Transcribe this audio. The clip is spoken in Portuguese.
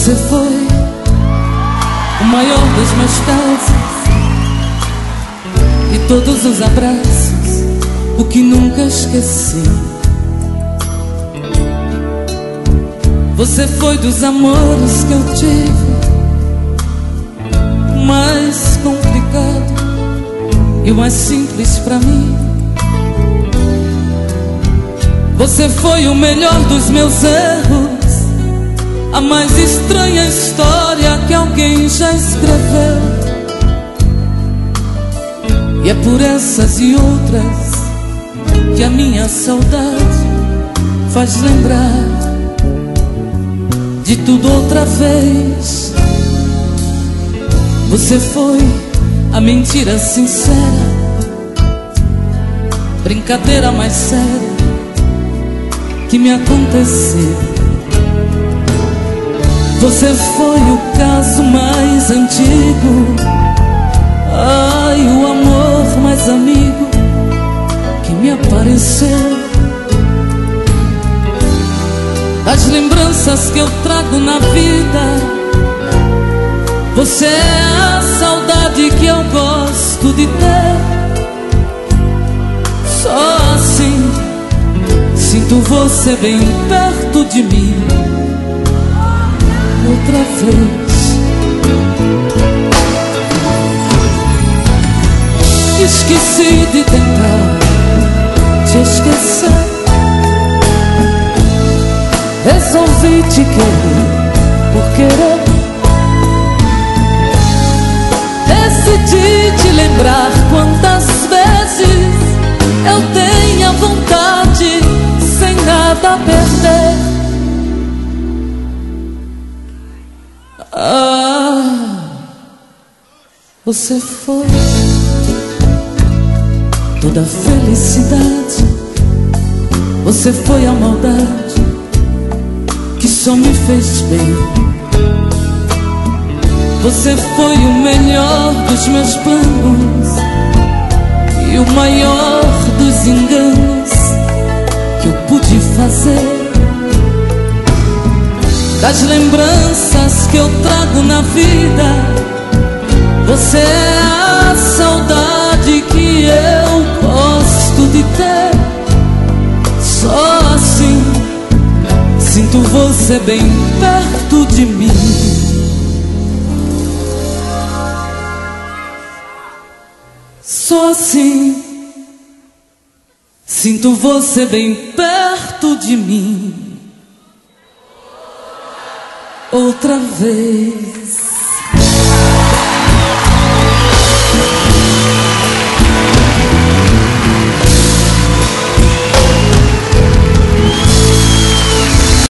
Você foi o maior dos meus casos e todos os abraços, o que nunca esqueci. Você foi dos amores que eu tive o mais complicado e o mais simples pra mim. Você foi o melhor dos meus erros, a mais estranha história que alguém já escreveu. E é por essas e outras que a minha saudade faz lembrar de tudo outra vez. Você foi a mentira sincera, brincadeira mais séria que me aconteceu. Você foi o caso mais antigo, ai, o amor mais amigo que me apareceu. Das lembranças que eu trago na vida, você é a saudade que eu gosto de ter. Só assim sinto você bem perto de mim outra vez. Esqueci de tentar te esquecer, resolvi te querer por querer. Decidi te lembrar quantas vezes eu tenho vontade sem nada a perder. Ah, você foi toda a felicidade, você foi a maldade que só me fez bem. Você foi o melhor dos meus planos e o maior dos enganos que eu pude fazer. Das lembranças que eu trago na vida, você é a saudade que eu gosto de ter. Só assim sinto você bem perto de mim. Só assim sinto você bem perto de mim outra vez.